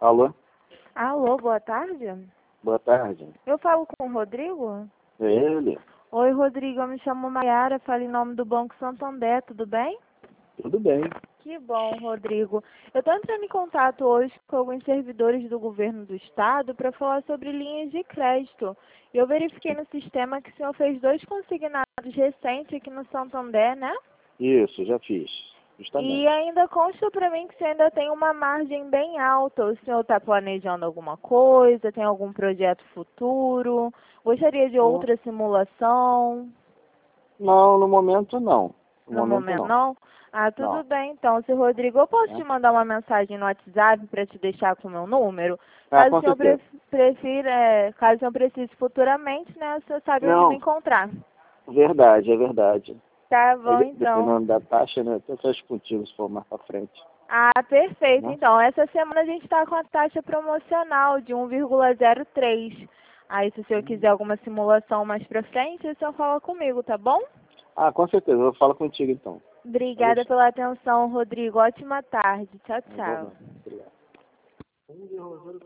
Alô? Alô, boa tarde. Boa tarde. Eu falo com o Rodrigo? É ele? Oi, Rodrigo, eu me chamo Maiara, falo em nome do Banco Santander, tudo bem? Tudo bem. Que bom, Rodrigo. Eu estou entrando em contato hoje com alguns servidores do governo do estado para falar sobre linhas de crédito. Eu verifiquei no sistema que o senhor fez 2 consignados recentes aqui no Santander, né? Isso, já fiz. Justamente. E ainda consta para mim que você ainda tem uma margem bem alta. O senhor está planejando alguma coisa? Tem algum projeto futuro? Gostaria de outra simulação? Não, no momento não. No momento não? Ah, tudo Não. bem então. Seu Rodrigo, eu posso É. te mandar uma mensagem no WhatsApp para te deixar com o meu número? Ah, Caso com o senhor certeza. caso o senhor precise futuramente, né, o senhor sabe onde me Não, encontrar. verdade, é verdade. Tá bom, Aí, então. dependendo da taxa, né? Eu fecho contigo se for mais pra frente. Ah, perfeito. Né? Então, essa semana a gente está com a taxa promocional de 1,03. Aí, se o senhor quiser alguma simulação mais pra frente, o senhor fala comigo, tá bom? Ah, com certeza. Eu falo contigo então. Obrigada pela atenção, Rodrigo. Ótima tarde. Tchau, tchau. Obrigado.